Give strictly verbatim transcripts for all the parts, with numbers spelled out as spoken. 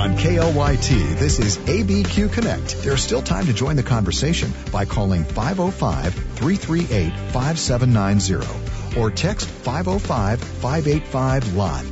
On K L Y T, this is A B Q Connect. There's still time to join the conversation by calling five oh five, three three eight, five seven nine zero or text five oh five, five eight five, L O T.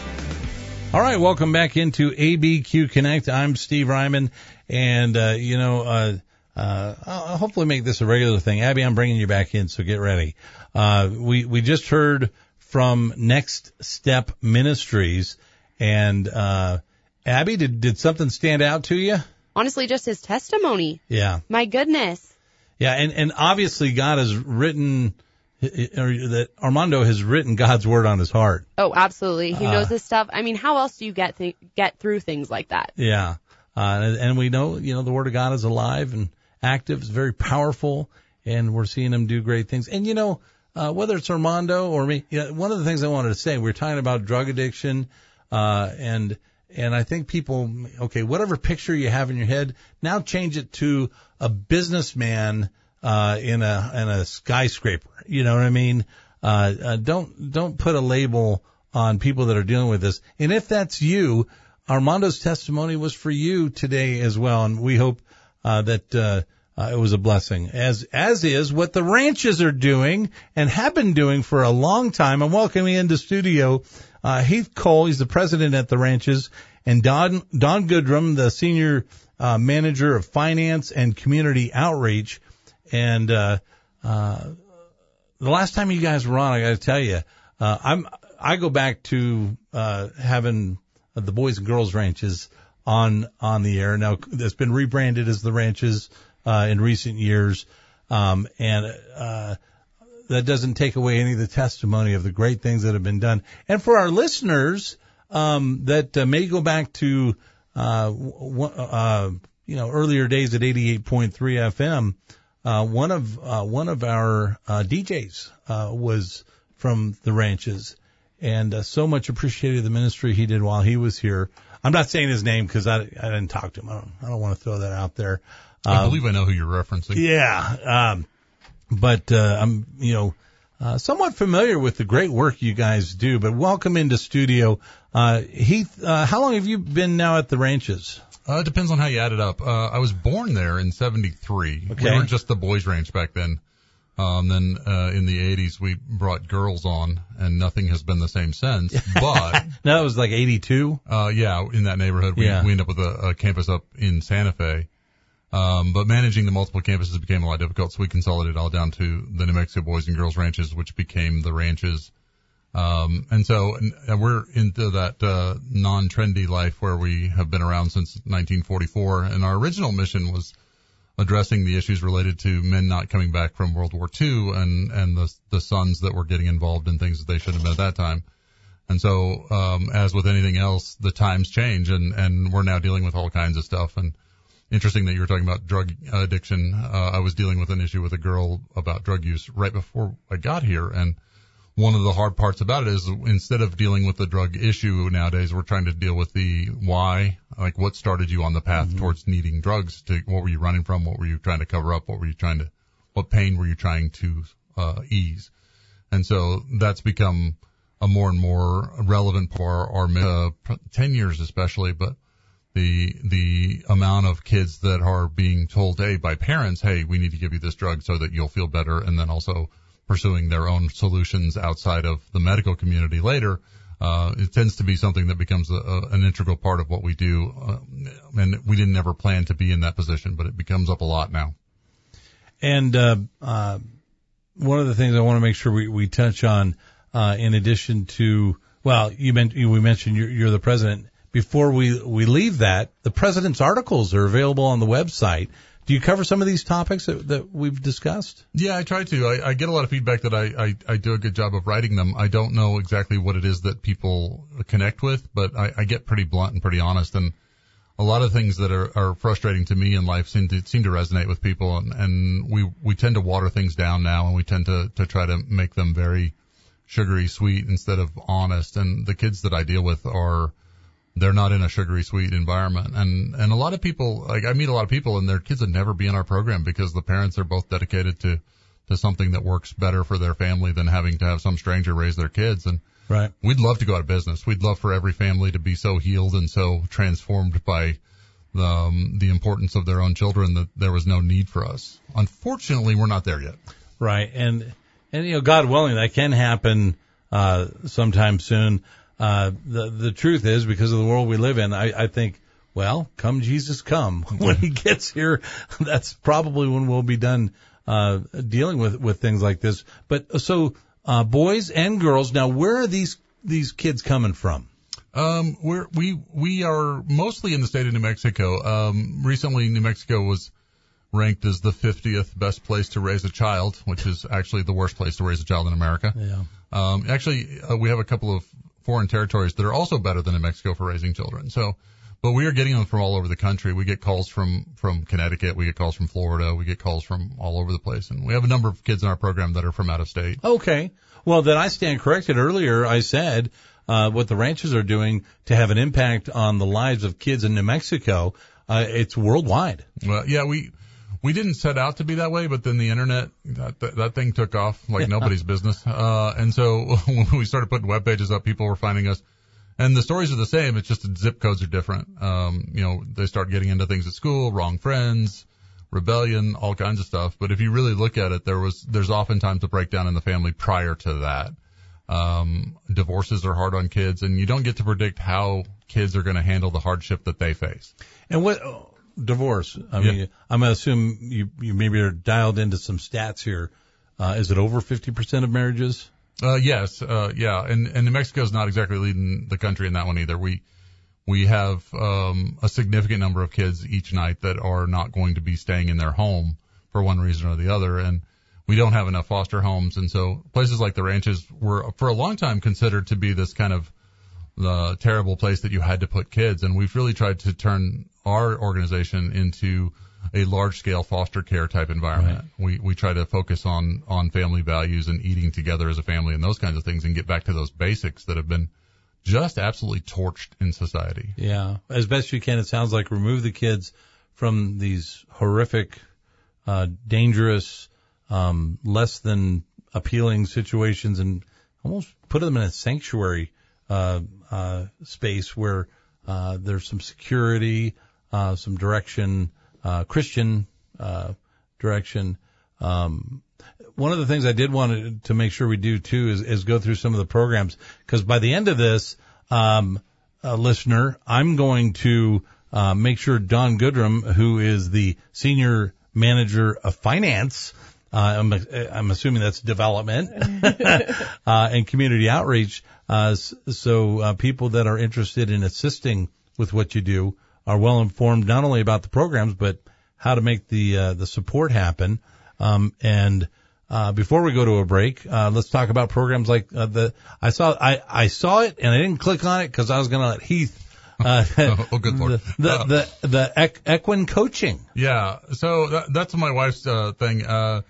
All right, welcome back into A B Q Connect. I'm Steve Ryman, and, uh, you know, uh, uh, I'll hopefully make this a regular thing. Abby, I'm bringing you back in, so get ready. Uh, we, we just heard from Next Step Ministries, and, uh, Abby, did, did something stand out to you? Honestly, just his testimony. Yeah. My goodness. Yeah, and, and obviously God has written, or that Armando has written God's word on his heart. Oh, absolutely. He Uh, knows this stuff. I mean, how else do you get th- get through things like that? Yeah. Uh, and, and we know, you know, the word of God is alive and active, it's very powerful, and we're seeing him do great things. And, you know, uh, whether it's Armando or me, you know, one of the things I wanted to say, we we're talking about drug addiction, uh, and, And I think people, okay, whatever picture you have in your head, now change it to a businessman uh in a in a skyscraper. You know what I mean? Uh, uh don't don't put a label on people that are dealing with this. And if that's you, Armando's testimony was for you today as well. And we hope uh that uh, uh it was a blessing, as as is what the ranches are doing and have been doing for a long time. I'm welcoming into studio Uh, Heath Cole, he's the president at the ranches, and Don, Don Goodrum, the senior, uh, manager of finance and community outreach. And, uh, uh, the last time you guys were on, I gotta tell you, uh, I'm, I go back to, uh, having the boys and girls ranches on, on the air. Now, it's been rebranded as the ranches, uh, in recent years. Um, and, uh, that doesn't take away any of the testimony of the great things that have been done. And for our listeners um, that uh, may go back to, uh, w- uh, you know, earlier days at eighty-eight point three F M, uh, one of uh, one of our uh, D Js uh, was from the ranches, and uh, so much appreciated the ministry he did while he was here. I'm not saying his name because I, I didn't talk to him. I don't, I don't want to throw that out there. Um, I believe I know who you're referencing. Yeah. Um, But, uh, I'm, you know, uh, somewhat familiar with the great work you guys do, but welcome into studio. Uh, Heath, uh, how long have you been now at the ranches? Uh, it depends on how you add it up. Uh, I was born there in seventy-three. Okay. We were just the boys ranch back then. Um, then, uh, in the eighties, we brought girls on, and nothing has been the same since. But, no, it was like eighty-two. uh, yeah, in that neighborhood, we, Yeah. we ended up with a, a campus up in Santa Fe. Um, but managing the multiple campuses became a lot difficult, so we consolidated all down to the New Mexico Boys and Girls Ranches, which became the ranches. Um, and so and we're into that, uh, non-trendy life where we have been around since nineteen forty-four. And our original mission was addressing the issues related to men not coming back from World War Two and, and the, the sons that were getting involved in things that they shouldn't have been at that time. And so, um, as with anything else, the times change, and, and we're now dealing with all kinds of stuff. And interesting that you were talking about drug addiction. Uh, I was dealing with an issue with a girl about drug use right before I got here. And one of the hard parts about it is instead of dealing with the drug issue nowadays, we're trying to deal with the why, like what started you on the path mm-hmm. towards needing drugs. To what were you running from? What were you trying to cover up? What were you trying to, what pain were you trying to, uh, ease? And so that's become a more and more relevant part of our, uh, ten years especially, but the the amount of kids that are being told, hey, by parents, hey, we need to give you this drug so that you'll feel better, and then also pursuing their own solutions outside of the medical community later, uh, it tends to be something that becomes a, a, an integral part of what we do. Uh, and we didn't ever plan to be in that position, but it becomes up a lot now. And uh, uh, one of the things I want to make sure we, we touch on, uh, in addition to, well, you meant, we mentioned you're, you're the president. Before we, we leave that, the president's articles are available on the website. Do you cover some of these topics that, that we've discussed? Yeah, I try to. I, I get a lot of feedback that I, I, I do a good job of writing them. I don't know exactly what it is that people connect with, but I, I get pretty blunt and pretty honest. And a lot of things that are, are frustrating to me in life seem to, seem to resonate with people. And, and we, we tend to water things down now, and we tend to, to try to make them very sugary sweet instead of honest. And the kids that I deal with are, they're not in a sugary sweet environment. And, and a lot of people, like I meet a lot of people and their kids would never be in our program because the parents are both dedicated to, to something that works better for their family than having to have some stranger raise their kids. And Right. we'd love to go out of business. We'd love for every family to be so healed and so transformed by the, um, the importance of their own children that there was no need for us. Unfortunately, we're not there yet. Right. And, and, you know, God willing, that can happen, uh, sometime soon. Uh, the, the truth is, because of the world we live in, I, I think, well, come Jesus come. When he gets here, that's probably when we'll be done, uh, dealing with, with things like this. But so, uh, boys and girls, now where are these, these kids coming from? Um, we're, we, we are mostly in the state of New Mexico. Um, recently New Mexico was ranked as the fiftieth best place to raise a child, which is actually the worst place to raise a child in America. Yeah. Um, actually, uh, we have a couple of foreign territories that are also better than New Mexico for raising children. So, but we are getting them from all over the country. We get calls from, from Connecticut. We get calls from Florida. We get calls from all over the place. And we have a number of kids in our program that are from out of state. Okay. Well, then I stand corrected. Earlier I said, uh, what the ranches are doing to have an impact on the lives of kids in New Mexico, uh, it's worldwide. Well, yeah, we, we didn't set out to be that way, but then the internet, that, that, that thing took off like nobody's business. Uh, and so when we started putting web pages up, people were finding us. And the stories are the same. It's just the zip codes are different. Um, you know, they start getting into things at school, wrong friends, rebellion, all kinds of stuff. But if you really look at it, there was, there's oftentimes a breakdown in the family prior to that. Um, divorces are hard on kids, and you don't get to predict how kids are going to handle the hardship that they face. And what, oh, divorce? I mean, Yeah. I'm going to assume you, you maybe are dialed into some stats here. Uh, is it over fifty percent of marriages? Uh, yes, uh, yeah, and, and New Mexico is not exactly leading the country in that one either. We, we have, um, a significant number of kids each night that are not going to be staying in their home for one reason or the other, and we don't have enough foster homes, and so places like the ranches were, for a long time, considered to be this kind of, the terrible place that you had to put kids, and we've really tried to turn our organization into a large-scale foster care type environment. Right. We we try to focus on on family values and eating together as a family and those kinds of things, and get back to those basics that have been just absolutely torched in society. Yeah, as best you can. It sounds like remove the kids from these horrific, uh, dangerous, um, less than appealing situations, and almost put them in a sanctuary uh, uh, space where uh, there's some security, uh, some direction. Uh, Christian, uh, direction. Um, one of the things I did want to make sure we do too is, is go through some of the programs, because by the end of this, um, uh, listener, I'm going to, uh, make sure Don Goodrum, who is the senior manager of finance, uh, I'm, I'm assuming that's development, uh, and community outreach, uh, so, uh, people that are interested in assisting with what you do are well informed not only about the programs, but how to make the uh, the support happen. Um, and uh, before we go to a break, uh, let's talk about programs like uh, the I saw I, I saw it and I didn't click on it because I was going to let Heath. Uh, oh, good Lord. The the uh, the, the equ- equine coaching. Yeah, so that, that's my wife's uh, thing. Uh,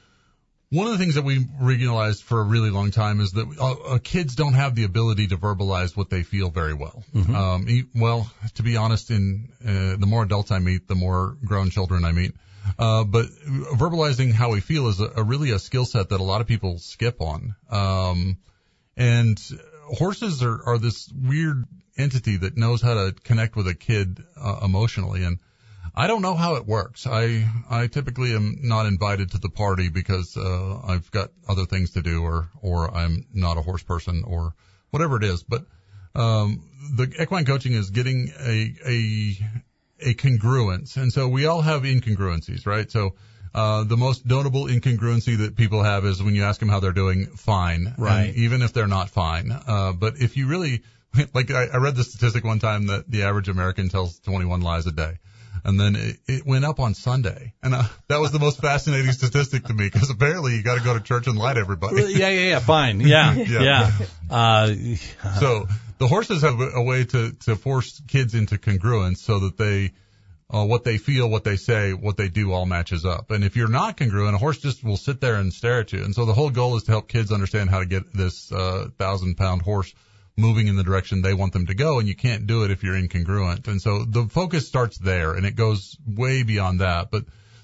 One of the things that we realized for a really long time is that uh, kids don't have the ability to verbalize what they feel very well. Mm-hmm. Um, e- well, to be honest, in uh, the more adults I meet, the more grown children I meet. Uh, but verbalizing how we feel is a, a really a skill set that a lot of people skip on. Um, and horses are, are this weird entity that knows how to connect with a kid uh, emotionally, and I don't know how it works. I, I typically am not invited to the party because, uh, I've got other things to do, or, or I'm not a horse person, or whatever it is. But, um, the equine coaching is getting a, a, a congruence. And so we all have incongruencies, right? So, uh, the most notable incongruency that people have is when you ask them how they're doing, fine. Right. And even if they're not fine. Uh, but if you really, like I, I read the statistic one time that the average American tells twenty-one lies a day. And then it, it went up on Sunday. And uh, that was the most fascinating statistic to me, because apparently you got to go to church and lie to everybody. Yeah, yeah, yeah, fine. Yeah, yeah. Yeah. Uh, So the horses have a, a way to, to force kids into congruence so that they, uh, what they feel, what they say, what they do all matches up. And if you're not congruent, a horse just will sit there and stare at you. And so the whole goal is to help kids understand how to get this, uh, thousand pound horse moving in the direction they want them to go, and you can't do it if you're incongruent. And so the focus starts there, and it goes way beyond that. But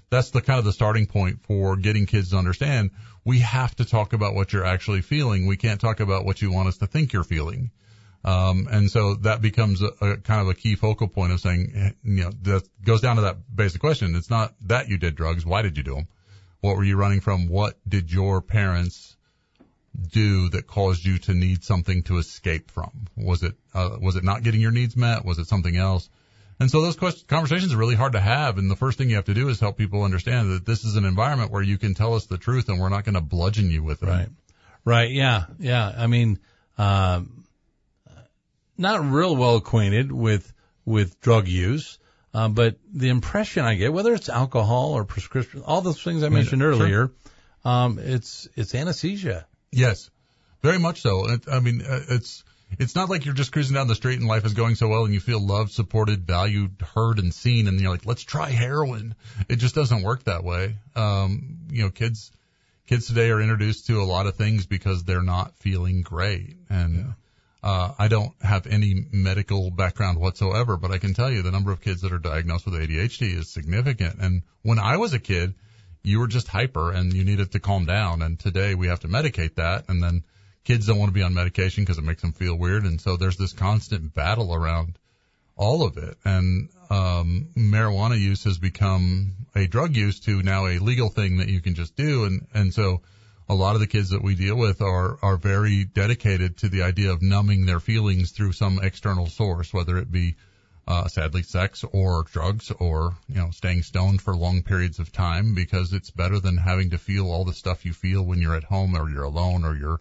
that's the kind of the starting point for getting kids to understand we have to talk about what you're actually feeling. We can't talk about what you want us to think you're feeling. Um, and so that becomes a, a kind of a key focal point of saying, you know, that goes down to that basic question. It's not that you did drugs. Why did you do them? What were you running from? What did your parents do that caused you to need something to escape from? Was it, uh, was it not getting your needs met? Was it something else? And so those questions, conversations are really hard to have. And the first thing you have to do is help people understand that this is an environment where you can tell us the truth and we're not going to bludgeon you with it. Right. Right. Yeah. Yeah. I mean, um, not real well acquainted with, with drug use. Uh, but the impression I get, whether it's alcohol or prescription, all those things I mentioned sure. earlier, um, it's, it's anesthesia. Yes. Very much so. It, I mean, it's, It's not like you're just cruising down the street and life is going so well and you feel loved, supported, valued, heard, and seen, and you're like, let's try heroin. It just doesn't work that way. Um, you know, kids, kids today are introduced to a lot of things because they're not feeling great. And, yeah. uh, I don't have any medical background whatsoever, but I can tell you the number of kids that are diagnosed with A D H D is significant. And when I was a kid, you were just hyper and you needed to calm down. And today we have to medicate that, and then kids don't want to be on medication because it makes them feel weird. And so there's this constant battle around all of it. And um marijuana use has become a drug use to now a legal thing that you can just do. And, and so a lot of the kids that we deal with are, are very dedicated to the idea of numbing their feelings through some external source, whether it be uh sadly sex or drugs or, you know, staying stoned for long periods of time, because it's better than having to feel all the stuff you feel when you're at home or you're alone or you're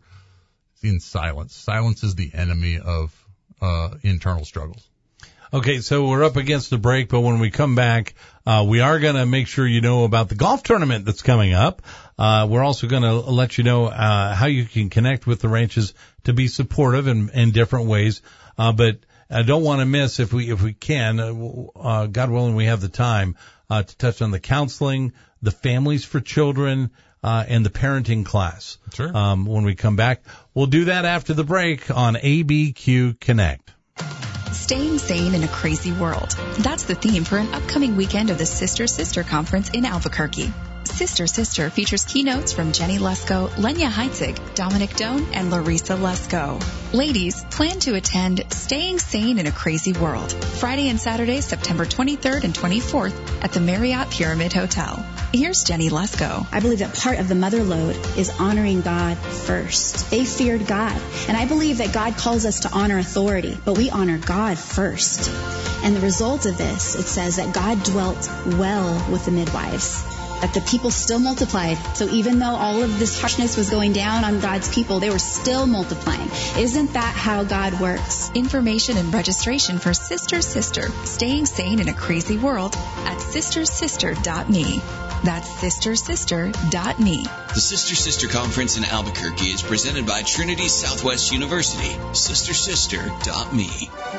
in silence. Silence is the enemy of uh internal struggles. Okay, so we're up against the break, but when we come back, uh we are going to make sure you know about the golf tournament that's coming up. Uh we're also going to let you know uh how you can connect with the ranches to be supportive in, in different ways. Uh but I don't want to miss, if we if we can, uh God willing we have the time, uh to touch on the counseling, the families for children, Uh, and the parenting class. Sure. Um, when we come back, we'll do that after the break on A B Q Connect. Staying sane in a crazy world. That's the theme for an upcoming weekend of the Sister Sister Conference in Albuquerque. Sister Sister features keynotes from Jenny Lesko, Lenya Heitzig, Dominic Doan, and Larissa Lesko. Ladies, plan to attend Staying Sane in a Crazy World, Friday and Saturday, September twenty-third and twenty-fourth at the Marriott Pyramid Hotel. Here's Jenny Lesko. I believe that part of the mother load is honoring God first. They feared God. And I believe that God calls us to honor authority, but we honor God first. And the result of this, it says that God dwelt well with the midwives, that the people still multiplied. So even though all of this harshness was going down on God's people, they were still multiplying. Isn't that how God works? Information and registration for Sister Sister, Staying Sane in a Crazy World at sister sister dot me. That's sister sister dot me. The Sister Sister Conference in Albuquerque is presented by Trinity Southwest University. sister sister dot me.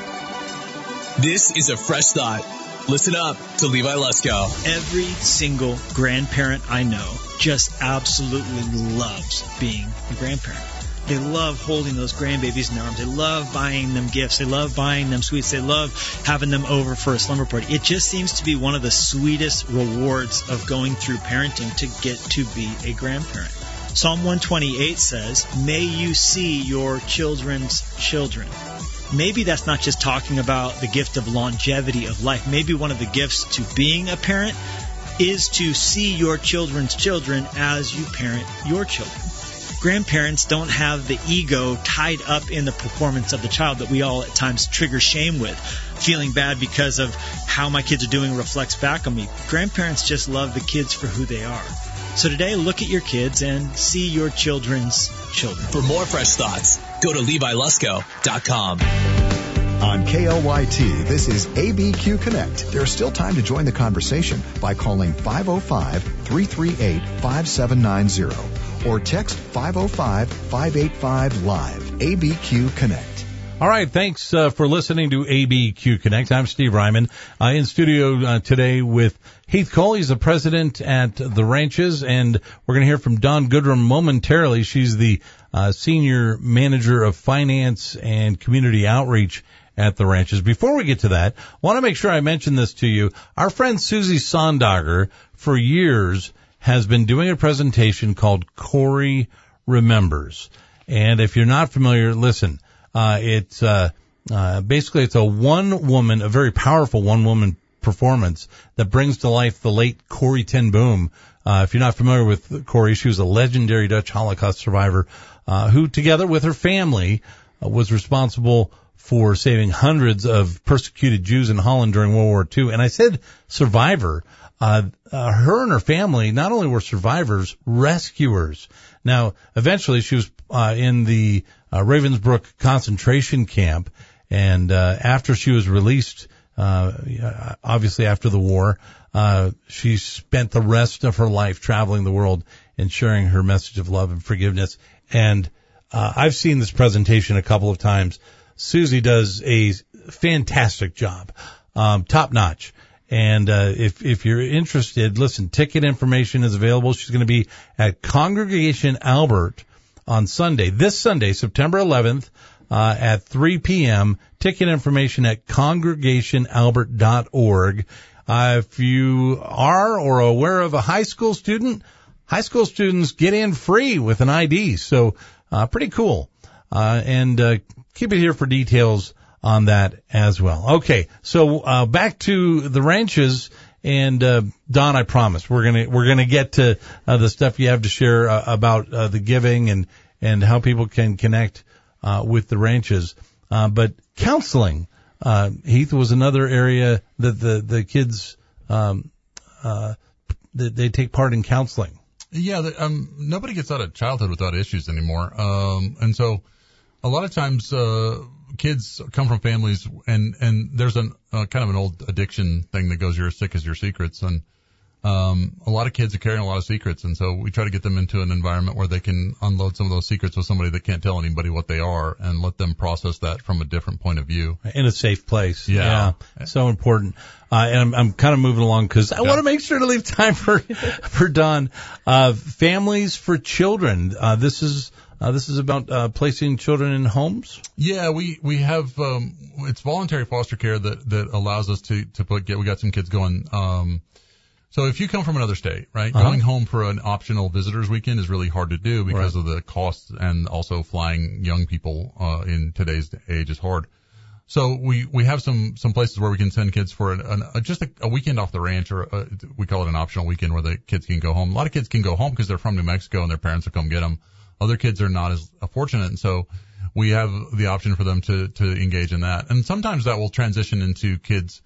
This is a fresh thought. Listen up to Levi Lesko. Every single grandparent I know just absolutely loves being a grandparent. They love holding those grandbabies in their arms. They love buying them gifts. They love buying them sweets. They love having them over for a slumber party. It just seems to be one of the sweetest rewards of going through parenting, to get to be a grandparent. Psalm one twenty-eight says, "May you see your children's children." Maybe that's not just talking about the gift of longevity of life. Maybe one of the gifts to being a parent is to see your children's children as you parent your children. Grandparents don't have the ego tied up in the performance of the child that we all at times trigger shame with. Feeling bad because of how my kids are doing reflects back on me. Grandparents just love the kids for who they are. So today, look at your kids and see your children's children. For more fresh thoughts, go to levi lesko dot com. On K L Y T, this is A B Q Connect. There's still time to join the conversation by calling five oh five, three three eight, five seven nine zero or text five oh five, five eight five, live. A B Q Connect. All right, thanks uh, for listening to A B Q Connect. I'm Steve Ryman, uh, in studio uh, today with Heath Cole. He's the president at the Ranches, and we're going to hear from Dawn Goodrum momentarily. She's the uh, senior manager of finance and community outreach at the ranches. Before we get to that, I want to make sure I mention this to you. Our friend Susie Sondager, for years, has been doing a presentation called Corey Remembers. And if you're not familiar, listen, uh, it's, uh, uh, basically it's a one woman, a very powerful one woman performance that brings to life the late Corrie ten Boom. Uh, if you're not familiar with Corrie, she was a legendary Dutch Holocaust survivor, uh, who together with her family uh, was responsible for saving hundreds of persecuted Jews in Holland during World War Two. And I said survivor. Uh, uh, her and her family not only were survivors, rescuers. Now, eventually she was, uh, in the, uh, Ravensbrück concentration camp. And, uh, after she was released, uh, obviously after the war, uh, she spent the rest of her life traveling the world and sharing her message of love and forgiveness. And, uh, I've seen this presentation a couple of times. Susie does a fantastic job, um, top notch. And uh, if if you're interested, listen, ticket information is available. She's going to be at Congregation Albert on Sunday, this Sunday, September eleventh, uh, at three p.m. Ticket information at congregation albert dot org. Uh, if you are or are aware of a high school student, high school students get in free with an I D. So uh, pretty cool. Uh, and uh, keep it here for details on that as well. Okay, so uh back to the ranches, and uh Don, I promise we're gonna we're gonna get to uh, the stuff you have to share uh, about uh, the giving and and how people can connect uh with the ranches. Uh but counseling, uh Heath, was another area that the the kids um uh that they take part in counseling. Yeah, the, um nobody gets out of childhood without issues anymore. Um and so a lot of times uh kids come from families, and and there's an uh, kind of an old addiction thing that goes, you're as sick as your secrets, and um a lot of kids are carrying a lot of secrets, and so we try to get them into an environment where they can unload some of those secrets with somebody that can't tell anybody what they are, and let them process that from a different point of view in a safe place. Yeah, yeah, so important. Uh and I'm, I'm kind of moving along because I yeah. want to make sure to leave time for for Don. Uh families for children, uh this is Uh, this is about uh, placing children in homes. Yeah, we we have um, it's voluntary foster care that that allows us to to put get we got some kids going. Um, so if you come from another state, right, uh-huh. going home for an optional visitors weekend is really hard to do because right. of the costs, and also flying young people uh, in today's age is hard. So we we have some some places where we can send kids for an, an, a, just a, a weekend off the ranch, or a, we call it an optional weekend, where the kids can go home. A lot of kids can go home because they're from New Mexico and their parents will come get them. Other kids are not as fortunate, and so we have the option for them to to engage in that. And sometimes that will transition into kids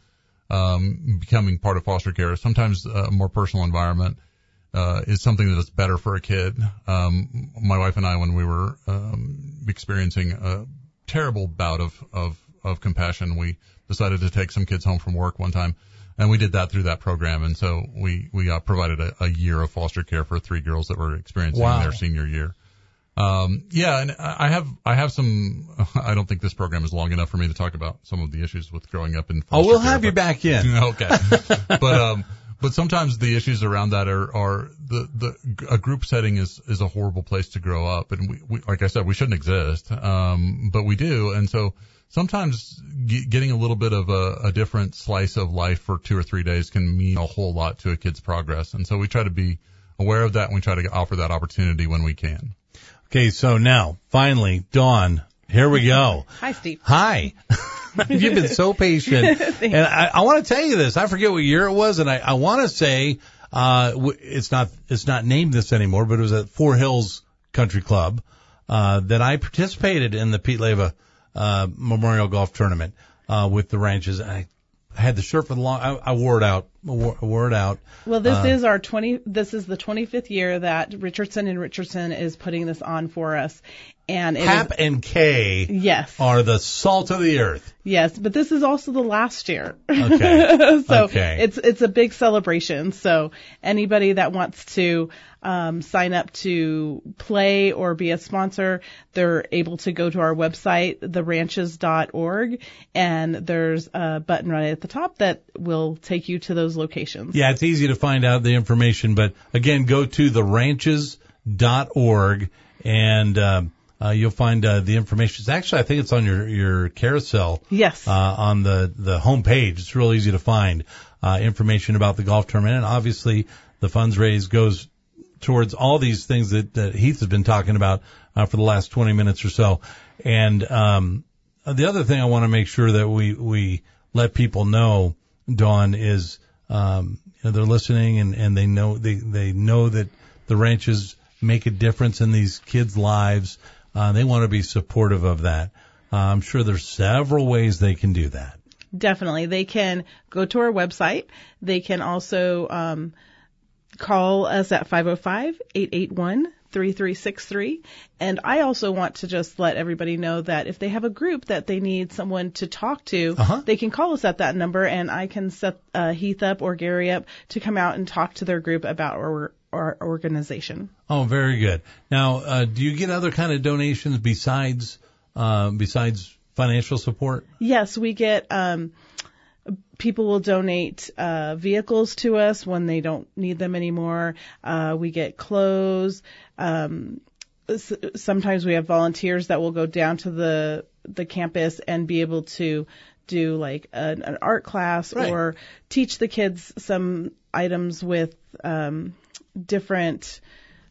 um becoming part of foster care. Sometimes a more personal environment uh is something that is better for a kid. Um my wife and I, when we were um experiencing a terrible bout of of of compassion, we decided to take some kids home from work one time, and we did that through that program. And so we we got provided a, a year of foster care for three girls that were experiencing wow. their senior year. Um, yeah, and I have, I have some, I don't think this program is long enough for me to talk about some of the issues with growing up in foster Oh, we'll care, have but, you back in. Okay. But, um, but sometimes the issues around that are, are the, the, a group setting is, is a horrible place to grow up. And we, we like I said, we shouldn't exist. Um, but we do. And so sometimes g- getting a little bit of a, a different slice of life for two or three days can mean a whole lot to a kid's progress. And so we try to be aware of that, and we try to offer that opportunity when we can. Okay, so now, finally, Dawn, here we go. Hi, Steve. Hi. You've been so patient. And I, I want to tell you this. I forget what year it was, and I, I want to say, uh, it's not, it's not named this anymore, but it was at Four Hills Country Club, uh, that I participated in the Pete Leva, uh, Memorial Golf Tournament, uh, with the ranches. I I had the shirt for the long, I, I wore it out, I wore, I wore it out. Well, this uh, is our twenty, this is the twenty-fifth year that Richardson and Richardson is putting this on for us. And it Hap is, and Kay yes. are the salt of the earth. Yes, but this is also the last year. Okay. so okay. it's it's a big celebration. So anybody that wants to um, sign up to play or be a sponsor, they're able to go to our website, the ranches dot org, and there's a button right at the top that will take you to those locations. Yeah, it's easy to find out the information, but again, go to the ranches dot org and um, uh, you'll find uh, the information. It's actually, I think it's on your your carousel. Yes. Uh, on the the homepage, it's real easy to find uh, information about the golf tournament, and obviously the funds raised goes towards all these things that, that Heath has been talking about uh, for the last twenty minutes or so. And um, the other thing I want to make sure that we we let people know, Dawn, is um, you know, they're listening and, and they know they they know that the ranches make a difference in these kids' lives. Uh, they want to be supportive of that. Uh, I'm sure there's several ways they can do that. Definitely. They can go to our website. They can also um, call us at five oh five, eight eight one, three three six three. And I also want to just let everybody know that if they have a group that they need someone to talk to, uh-huh. they can call us at that number, and I can set uh, Heath up or Gary up to come out and talk to their group about our, our organization. Oh, very good. Now, uh, do you get other kind of donations besides uh, besides financial support? Yes, we get um, people will donate uh, vehicles to us when they don't need them anymore. Uh, we get clothes. Um, s- sometimes we have volunteers that will go down to the the campus and be able to do like an, an art class right. or teach the kids some items with um, different.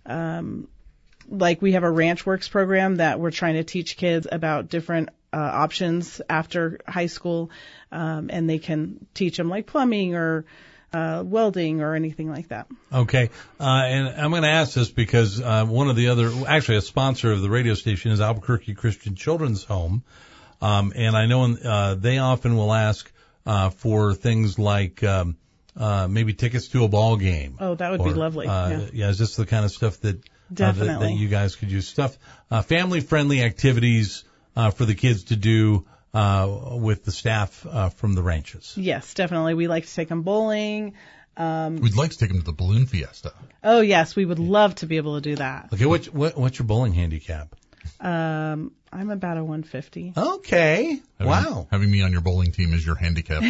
Um, like we have a Ranch Works program that we're trying to teach kids about different uh, options after high school, um, and they can teach them like plumbing or uh, welding or anything like that. Okay, uh, and I'm going to ask this because uh, one of the other, actually a sponsor of the radio station is Albuquerque Christian Children's Home, um, and I know uh, they often will ask uh, for things like um, uh, maybe tickets to a ball game. Oh, that would or, be lovely. Uh, yeah. yeah, is this the kind of stuff that Definitely. Uh, that, that you guys could use? Stuff, uh, family-friendly activities uh, for the kids to do uh, with the staff uh, from the ranches. Yes, definitely. We like to take them bowling. Um, We'd like to take them to the balloon fiesta. Oh, yes, we would love to be able to do that. Okay, what, what what's your bowling handicap? Um, I'm about a one fifty. Okay, having, wow. Having me on your bowling team is your handicap.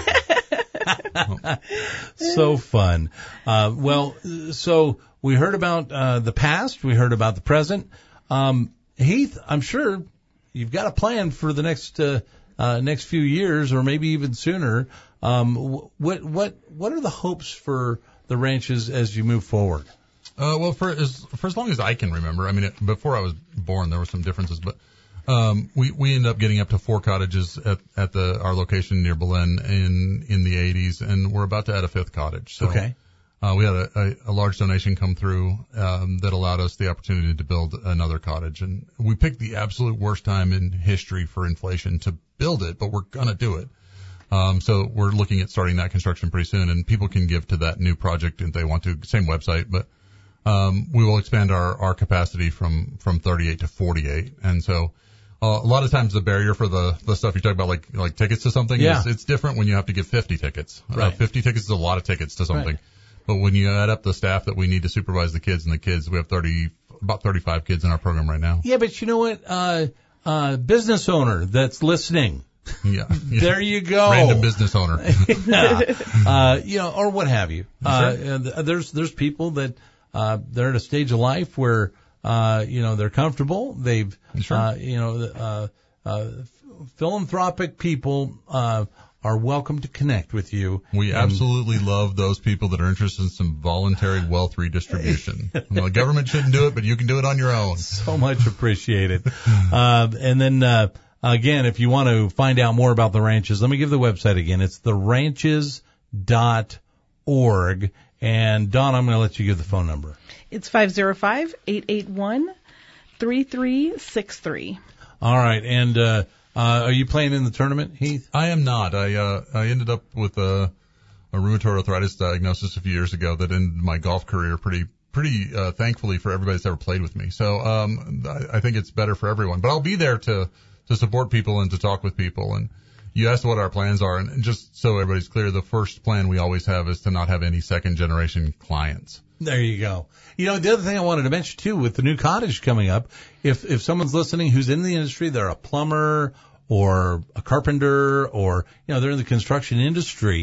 So fun. Uh, well, so we heard about uh, the past. We heard about the present. Um, Heath, I'm sure you've got a plan for the next uh, uh, next few years, or maybe even sooner. Um, what what what are the hopes for the ranches as you move forward? Uh, well, for as for as long as I can remember, I mean, it, before I was born, there were some differences, but um, we we ended up getting up to four cottages at at the our location near Belen in in the eighties, and we're about to add a fifth cottage. So, okay. Uh, we had a, a, a large donation come through um, that allowed us the opportunity to build another cottage, and we picked the absolute worst time in history for inflation to build it, but we're gonna do it. Um, so we're looking at starting that construction pretty soon, and people can give to that new project if they want to. Same website, but um, we will expand our, our capacity from, from thirty-eight to forty-eight. And so uh, a lot of times the barrier for the, the stuff you talk about, like like tickets to something, yeah. is it's different when you have to give fifty tickets. Right. Uh, fifty tickets is a lot of tickets to something. Right. But when you add up the staff that we need to supervise the kids and the kids, we have thirty about thirty-five kids in our program right now. Yeah, but you know what? Uh, uh, business owner that's listening. Yeah. yeah. There you go. Random business owner. yeah. uh, you know, or what have you. Uh, sure. and there's, there's people that, uh, they're at a stage of life where, uh, you know, they're comfortable. They've, sure. uh, you know, uh, uh, philanthropic people, uh, are welcome to connect with you. We and, absolutely love those people that are interested in some voluntary wealth redistribution. Well, the government shouldn't do it, but you can do it on your own. So much appreciated. uh, and then, uh, Again, if you want to find out more about the ranches, let me give the website again. It's the ranches dot org. And Dawn, I'm going to let you give the phone number. It's five oh five, eight eight one, three three six three. All right. And uh, uh, are you playing in the tournament, Heath? I am not. I uh, I ended up with a, a rheumatoid arthritis diagnosis a few years ago that ended my golf career pretty pretty uh, thankfully for everybody that's ever played with me. So um, I, I think it's better for everyone. But I'll be there to to support people and to talk with people. And you asked what our plans are, and just so everybody's clear, the first plan we always have is to not have any second generation clients. There you go. You know, the other thing I wanted to mention too, with the new cottage coming up, if if someone's listening who's in the industry, they're a plumber or a carpenter or, you know, they're in the construction industry,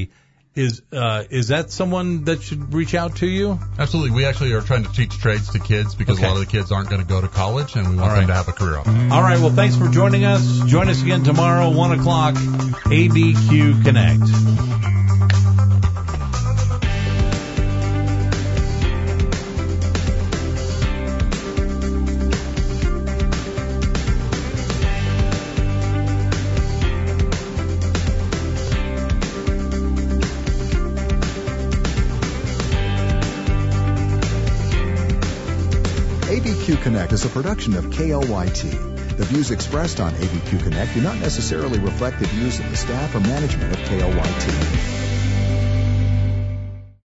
Is uh, is that someone that should reach out to you? Absolutely. We actually are trying to teach trades to kids because Okay. a lot of the kids aren't going to go to college, and we want All right. them to have a career out there. All right. Well, thanks for joining us. Join us again tomorrow, one o'clock, A B Q Connect. A B Q Connect is a production of K L Y T. The views expressed on A B Q Connect do not necessarily reflect the views of the staff or management of K L Y T.